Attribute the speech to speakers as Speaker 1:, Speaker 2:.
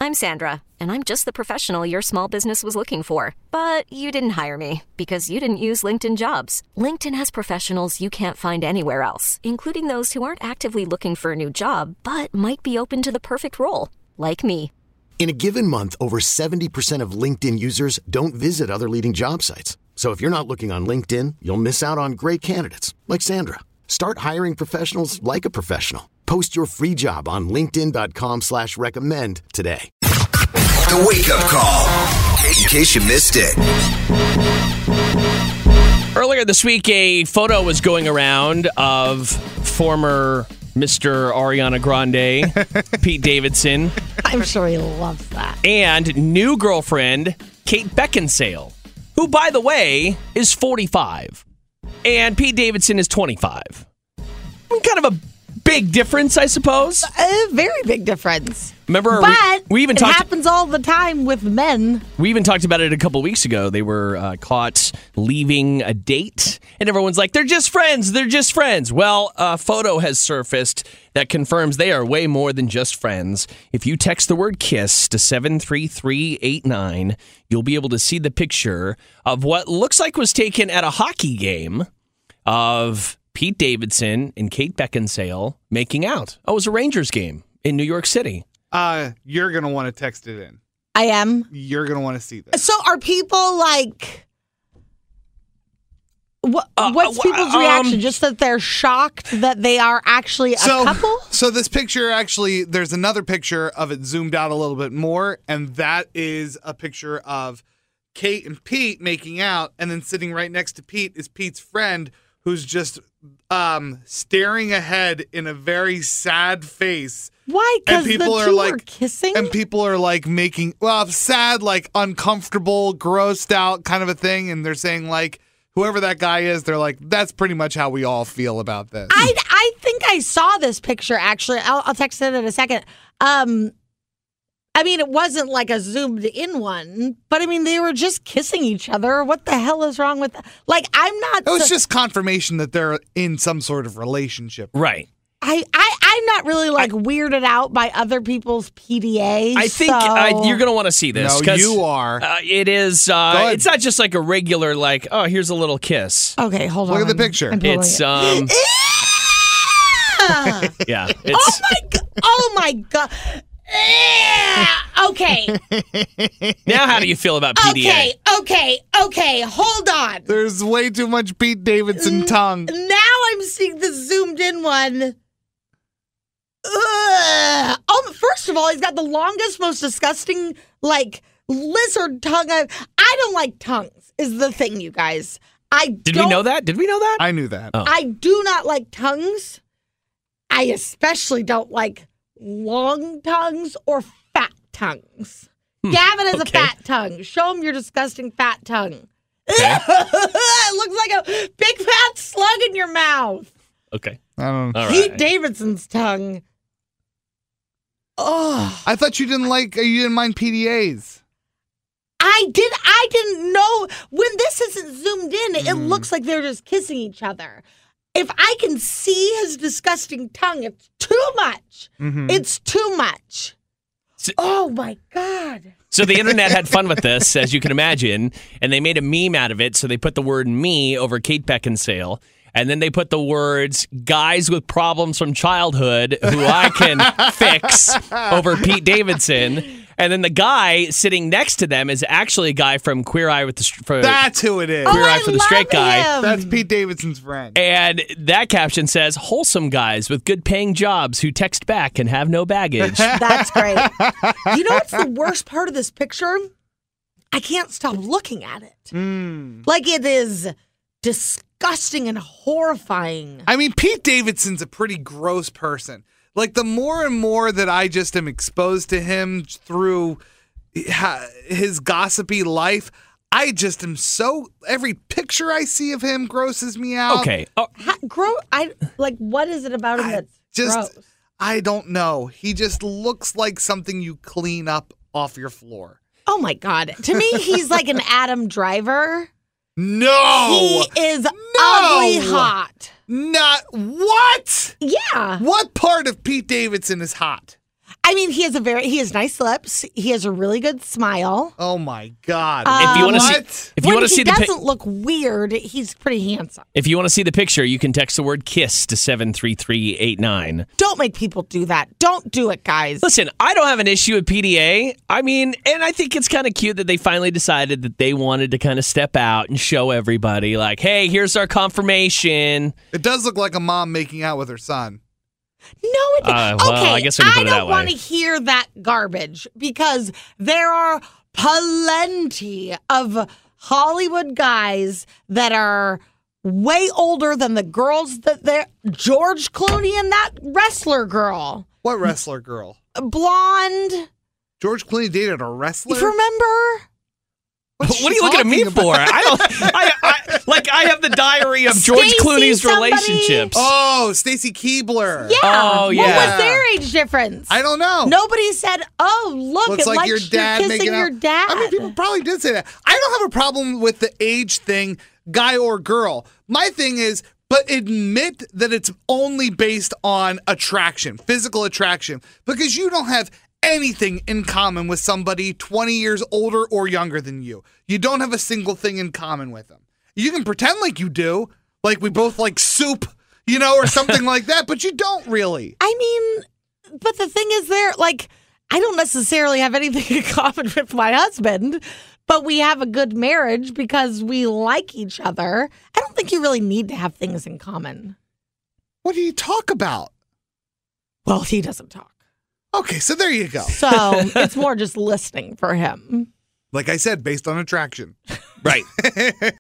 Speaker 1: I'm Sandra, and I'm just the professional your small business was looking for. But you didn't hire me because you didn't use LinkedIn Jobs. LinkedIn has professionals you can't find anywhere else, including those who aren't actively looking for a new job, but might be open to the perfect role, like me.
Speaker 2: In a given month, over 70% of LinkedIn users don't visit other leading job sites. So if you're not looking on LinkedIn, you'll miss out on great candidates like Sandra. Start hiring professionals like a professional. Post your free job on linkedin.com/recommend today.
Speaker 3: The Wake Up Call, in case you missed it.
Speaker 4: Earlier this week, a photo was going around of former Mr. Ariana Grande, Pete Davidson.
Speaker 5: I'm sure he loves that.
Speaker 4: And new girlfriend, Kate Beckinsale, who, by the way, is 45. And Pete Davidson is 25. Kind of a big difference, I suppose.
Speaker 5: A very big difference.
Speaker 4: Remember,
Speaker 5: but
Speaker 4: we even
Speaker 5: it happens all the time with men.
Speaker 4: We even talked about it a couple weeks ago. They were caught leaving a date, and everyone's like, they're just friends. They're just friends. Well, a photo has surfaced that confirms they are way more than just friends. If you text the word KISS to 73389, you'll be able to see the picture of what looks like was taken at a hockey game of Pete Davidson and Kate Beckinsale making out. Oh, it was a Rangers game in New York City.
Speaker 6: You're going to want to text it in.
Speaker 5: I am.
Speaker 6: You're going to want to see this.
Speaker 5: So are people like... What's people's reaction? Just that they're shocked that they are actually a couple?
Speaker 6: So this picture, actually, there's another picture of it zoomed out a little bit more, and that is a picture of Kate and Pete making out, and then sitting right next to Pete is Pete's friend, who's just staring ahead in a very sad face.
Speaker 5: Why? Because the two are kissing?
Speaker 6: And people are like making, sad, like uncomfortable, grossed out kind of a thing, and they're saying like, whoever that guy is, they're like, that's pretty much how we all feel about this.
Speaker 5: I think I saw this picture, actually. I'll text it in a second. I mean, it wasn't like a zoomed in one, but I mean, they were just kissing each other. What the hell is wrong with that? Like, I'm not...
Speaker 6: It was just confirmation that they're in some sort of relationship.
Speaker 4: Right.
Speaker 5: I'm not really weirded out by other people's PDA.
Speaker 4: I think you're going to want to see this.
Speaker 6: No, you are.
Speaker 4: It is. It's not just like a regular, like, oh, here's a little kiss.
Speaker 5: Okay, hold on.
Speaker 6: Look at the picture.
Speaker 4: It's yeah. It's,
Speaker 5: oh my god. Okay.
Speaker 4: Now, how do you feel about PDA?
Speaker 5: Okay. Hold on.
Speaker 6: There's way too much Pete Davidson tongue.
Speaker 5: Now I'm seeing the zoomed in one. Oh, first of all, he's got the longest, most disgusting, lizard tongue. I don't like tongues, is the thing, you guys.
Speaker 4: Did we know that?
Speaker 6: I knew that.
Speaker 4: Oh.
Speaker 5: I do not like tongues. I especially don't like long tongues or fat tongues. Gavin has a fat tongue. Show him your disgusting fat tongue.
Speaker 4: Okay.
Speaker 5: It looks like a big fat slug in your mouth.
Speaker 4: Okay.
Speaker 6: I don't know.
Speaker 5: Pete Davidson's tongue. Oh.
Speaker 6: I thought you didn't mind PDAs.
Speaker 5: I didn't know. When this isn't zoomed in, it looks like they're just kissing each other. If I can see his disgusting tongue, it's too much. Mm-hmm. It's too much. Oh, my God.
Speaker 4: So the internet had fun with this, as you can imagine, and they made a meme out of it. So they put the word me over Kate Beckinsale, and then they put the words guys with problems from childhood who I can fix over Pete Davidson. And then the guy sitting next to them is actually a guy from Queer Eye with the...
Speaker 6: That's who it is.
Speaker 4: Queer Eye for the Straight Guy.
Speaker 6: That's Pete Davidson's friend.
Speaker 4: And that caption says, wholesome guys with good paying jobs who text back and have no baggage.
Speaker 5: That's great. You know what's the worst part of this picture? I can't stop looking at it. Like, it is disgusting and horrifying.
Speaker 6: I mean, Pete Davidson's a pretty gross person. Like, the more and more that I just am exposed to him through his gossipy life, I just am every picture I see of him grosses me out.
Speaker 4: Okay.
Speaker 5: What is it about him that's gross?
Speaker 6: I don't know. He just looks like something you clean up off your floor.
Speaker 5: Oh, my God. To me, he's like an Adam Driver.
Speaker 6: No!
Speaker 5: He is ugly hot.
Speaker 6: Not what?
Speaker 5: Yeah.
Speaker 6: What part of Pete Davidson is hot?
Speaker 5: I mean, he has nice lips. He has a really good smile.
Speaker 6: Oh my God!
Speaker 4: If you want to see, if you want to see
Speaker 5: he doesn't look weird, he's pretty handsome.
Speaker 4: If you want to see the picture, you can text the word KISS to 73389.
Speaker 5: Don't make people do that. Don't do it, guys.
Speaker 4: Listen, I don't have an issue with PDA. I mean, and I think it's kind of cute that they finally decided that they wanted to kind of step out and show everybody, like, hey, here's our confirmation.
Speaker 6: It does look like a mom making out with her son.
Speaker 5: No, it doesn't.
Speaker 4: Well,
Speaker 5: Okay,
Speaker 4: I guess we can put it that
Speaker 5: don't
Speaker 4: way.
Speaker 5: want to hear that garbage because there are plenty of Hollywood guys that are way older than the girls that they're George Clooney and that wrestler girl.
Speaker 6: What wrestler girl?
Speaker 5: Blonde.
Speaker 6: George Clooney dated a wrestler?
Speaker 5: You remember?
Speaker 6: What's
Speaker 4: What are
Speaker 6: she
Speaker 4: you looking at me
Speaker 6: talking
Speaker 4: for?
Speaker 6: about?
Speaker 4: I have the diary of George
Speaker 5: Stacey
Speaker 4: Clooney's
Speaker 5: somebody?
Speaker 4: relationships.
Speaker 6: Oh, Stacy Keebler.
Speaker 5: Yeah.
Speaker 4: Oh,
Speaker 5: What
Speaker 4: yeah.
Speaker 5: was their age difference?
Speaker 6: I don't know.
Speaker 5: Nobody said, "Oh, look,
Speaker 6: Looks
Speaker 5: it
Speaker 6: like
Speaker 5: likes
Speaker 6: your dad
Speaker 5: you're
Speaker 6: making
Speaker 5: kissing
Speaker 6: out.
Speaker 5: your dad."
Speaker 6: I mean, people probably did say that. I don't have a problem with the age thing, guy or girl. My thing is, but admit that it's only based on attraction, physical attraction, because you don't have anything in common with somebody 20 years older or younger than you. You don't have a single thing in common with them. You can pretend like you do, like we both like soup, or something like that, but you don't really.
Speaker 5: I mean, but the thing is, I don't necessarily have anything in common with my husband, but we have a good marriage because we like each other. I don't think you really need to have things in common.
Speaker 6: What do you talk about?
Speaker 5: Well, he doesn't talk.
Speaker 6: Okay, so there you go.
Speaker 5: So it's more just listening for him.
Speaker 6: Like I said, based on attraction.
Speaker 4: Right.